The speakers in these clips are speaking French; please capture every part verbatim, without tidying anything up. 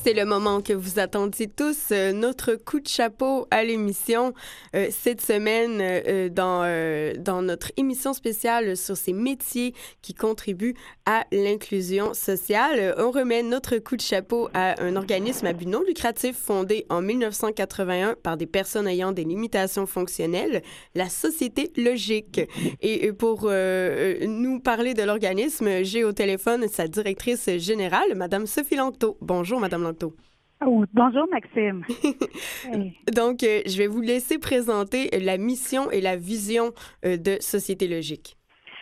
C'est le moment que vous attendiez tous, euh, notre coup de chapeau à l'émission euh, cette semaine euh, dans, euh, dans notre émission spéciale sur ces métiers qui contribuent à l'inclusion sociale. On remet notre coup de chapeau à un organisme à but non lucratif fondé en dix-neuf cent quatre-vingt-un par des personnes ayant des limitations fonctionnelles, la Société Logique. Et pour euh, nous parler de l'organisme, j'ai au téléphone sa directrice générale, Madame Sophie Lanctot. Bonjour, Madame Lanctot. Oh, bonjour, Maxime. Hey. Donc, euh, je vais vous laisser présenter la mission et la vision euh, de Société Logique.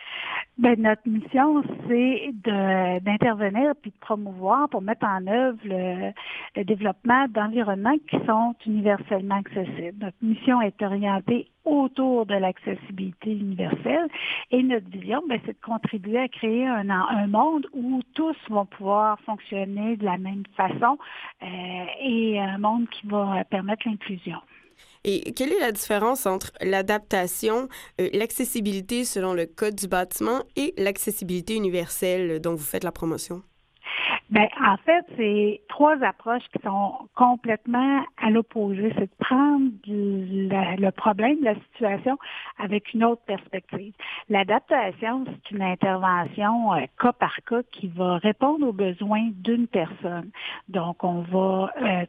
Ben, notre mission, c'est de, d'intervenir puis de promouvoir pour mettre en œuvre le, le développement d'environnements qui sont universellement accessibles. Notre mission est orientée autour de l'accessibilité universelle et notre vision, ben, c'est de contribuer à créer un, un monde où tous vont pouvoir fonctionner de la même façon euh, et un monde qui va permettre l'inclusion. Et quelle est la différence entre l'adaptation, euh, l'accessibilité selon le Code du bâtiment et l'accessibilité universelle dont vous faites la promotion? Bien, en fait, c'est trois approches qui sont complètement à l'opposé. C'est de prendre la, le problème, la situation avec une autre perspective. L'adaptation, c'est une intervention euh, cas par cas qui va répondre aux besoins d'une personne. Donc, on va euh,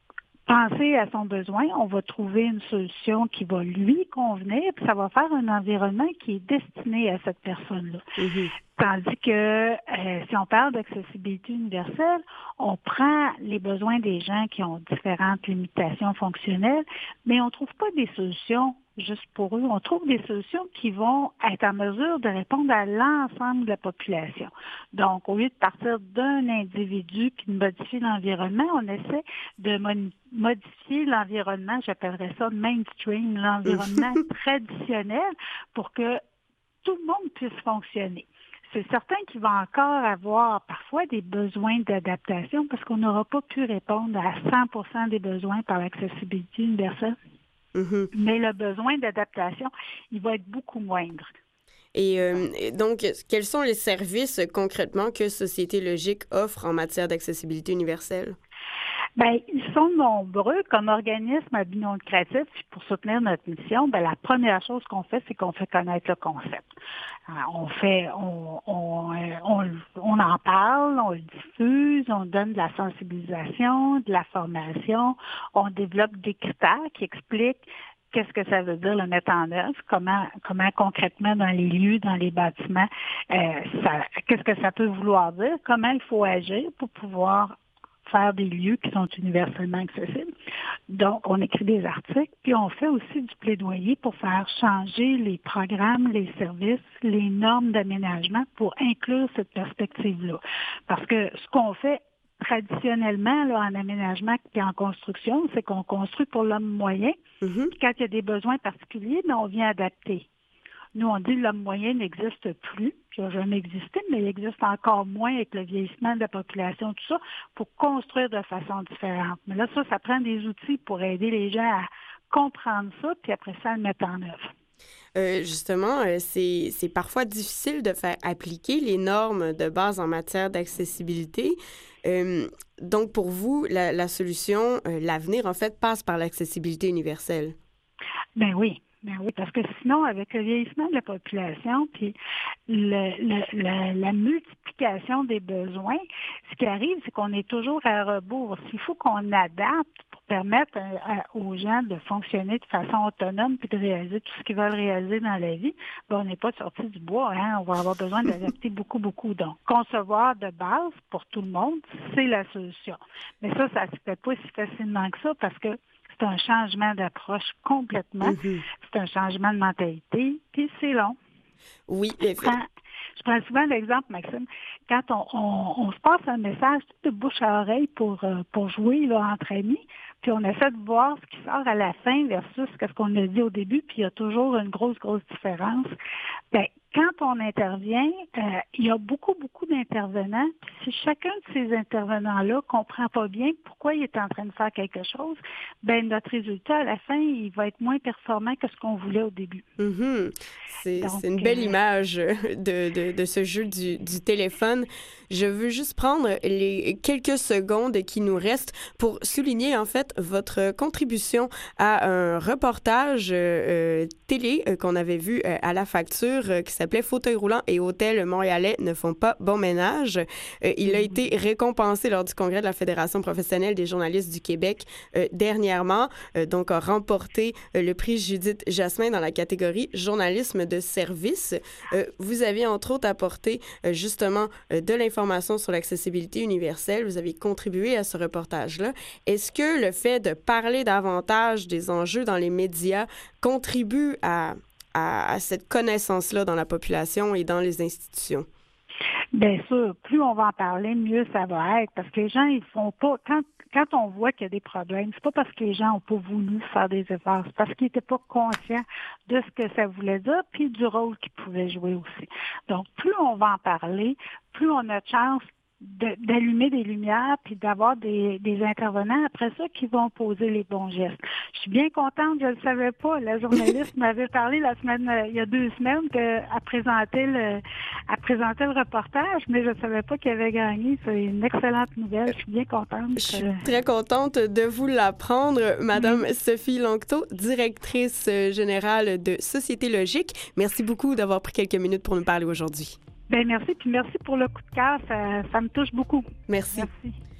penser à son besoin, on va trouver une solution qui va lui convenir, puis ça va faire un environnement qui est destiné à cette personne-là. Mm-hmm. Tandis que euh, si on parle d'accessibilité universelle, on prend les besoins des gens qui ont différentes limitations fonctionnelles, mais on ne trouve pas des solutions juste pour eux. On trouve des solutions qui vont être en mesure de répondre à l'ensemble de la population. Donc, au lieu de partir d'un individu puis de modifier l'environnement, on essaie de modifier l'environnement, j'appellerais ça mainstream, l'environnement traditionnel pour que tout le monde puisse fonctionner. C'est certain qu'il va encore avoir parfois des besoins d'adaptation parce qu'on n'aura pas pu répondre à cent pour cent des besoins par l'accessibilité universelle. Mm-hmm. Mais le besoin d'adaptation, il va être beaucoup moindre. Et euh, donc, quels sont les services concrètement que Société Logique offre en matière d'accessibilité universelle? Bien, ils sont nombreux comme organisme à but non lucratif. Pour soutenir notre mission, bien, la première chose qu'on fait, c'est qu'on fait connaître le concept. On fait, on, on, on, on en parle, on le diffuse, on donne de la sensibilisation, de la formation, on développe des critères qui expliquent qu'est-ce que ça veut dire le mettre en œuvre, comment, comment concrètement dans les lieux, dans les bâtiments, euh, ça, qu'est-ce que ça peut vouloir dire, comment il faut agir pour pouvoir faire des lieux qui sont universellement accessibles. Donc, on écrit des articles, puis on fait aussi du plaidoyer pour faire changer les programmes, les services, les normes d'aménagement pour inclure cette perspective-là. Parce que ce qu'on fait traditionnellement là, en aménagement et en construction, c'est qu'on construit pour l'homme moyen. Mm-hmm. Puis quand il y a des besoins particuliers, bien, on vient adapter. Nous, on dit que l'homme moyen n'existe plus, puis il n'a jamais existé, mais il existe encore moins avec le vieillissement de la population, tout ça, pour construire de façon différente. Mais là, ça, ça prend des outils pour aider les gens à comprendre ça, puis après ça, à le mettre en œuvre. Euh, justement, euh, c'est, c'est parfois difficile de faire appliquer les normes de base en matière d'accessibilité. Euh, donc, pour vous, la, la solution, euh, l'avenir, en fait, passe par l'accessibilité universelle. Ben oui. Ben oui, parce que sinon, avec le vieillissement de la population, puis le, le, le, la multiplication des besoins, ce qui arrive, c'est qu'on est toujours à rebours. Il faut qu'on adapte pour permettre à, à, aux gens de fonctionner de façon autonome puis de réaliser tout ce qu'ils veulent réaliser dans la vie. Ben, on n'est pas sorti du bois, hein? On va avoir besoin d'adapter beaucoup, beaucoup. Donc, concevoir de base pour tout le monde, c'est la solution. Mais ça, ça ne se fait pas si facilement que ça parce que c'est un changement d'approche complètement. Mm-hmm. C'est un changement de mentalité, puis c'est long. Oui, je prends, je prends souvent l'exemple, Maxime, quand on, on, on se passe un message de bouche à oreille pour, pour jouer là, entre amis, puis on essaie de voir ce qui sort à la fin versus ce qu'on a dit au début, puis il y a toujours une grosse, grosse différence. Bien, quand on intervient, euh, il y a beaucoup, beaucoup d'intervenants. Puis si chacun de ces intervenants-là ne comprend pas bien pourquoi il est en train de faire quelque chose, bien, notre résultat, à la fin, il va être moins performant que ce qu'on voulait au début. Mm-hmm. C'est, Donc, c'est une belle euh... image de, de, de ce jeu du, du téléphone. Je veux juste prendre les quelques secondes qui nous restent pour souligner en fait votre contribution à un reportage euh, télé euh, qu'on avait vu euh, à la facture euh, qui s'appelait Fauteuil roulant et hôtels montréalais ne font pas bon ménage. Euh, il a été récompensé lors du congrès de la Fédération professionnelle des journalistes du Québec euh, dernièrement, euh, donc a remporté euh, le prix Judith Jasmin dans la catégorie journalisme de service. Euh, vous avez entre autres apporté euh, justement euh, de l'information sur l'accessibilité universelle. Vous avez contribué à ce reportage-là. Est-ce que le fait de parler davantage des enjeux dans les médias contribue à, à, à cette connaissance-là dans la population et dans les institutions? Bien sûr, plus on va en parler, mieux ça va être, parce que les gens, ils font pas, quand, quand on voit qu'il y a des problèmes, c'est pas parce que les gens n'ont pas voulu faire des efforts, c'est parce qu'ils n'étaient pas conscients de ce que ça voulait dire, puis du rôle qu'ils pouvaient jouer aussi. Donc, plus on va en parler, plus on a de chance De, d'allumer des lumières puis d'avoir des, des intervenants après ça qui vont poser les bons gestes. Je suis bien contente, je ne le savais pas. La journaliste m'avait parlé la semaine, il y a deux semaines qu'elle présentait le, elle présentait le reportage, mais je ne savais pas qu'elle avait gagné. C'est une excellente nouvelle. Je suis bien contente. Je suis très contente de vous l'apprendre, Madame mmh. Sophie Longteau, directrice générale de Société Logique. Merci beaucoup d'avoir pris quelques minutes pour nous parler aujourd'hui. Bien, merci, puis merci pour le coup de cœur, ça, ça me touche beaucoup. Merci. Merci.